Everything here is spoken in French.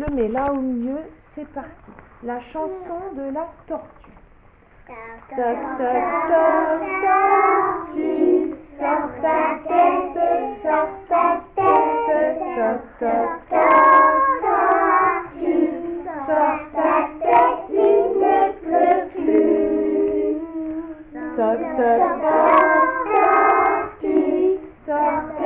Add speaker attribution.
Speaker 1: mets là au milieu, c'est parti. La chanson de la tortue. Toc, toc, toc, tortue, sors ta tête, sors ta tête, toc, toc, toc, tortue, sors ta tête, il ne pleut plus. Toc, toc, toc, tortue, sors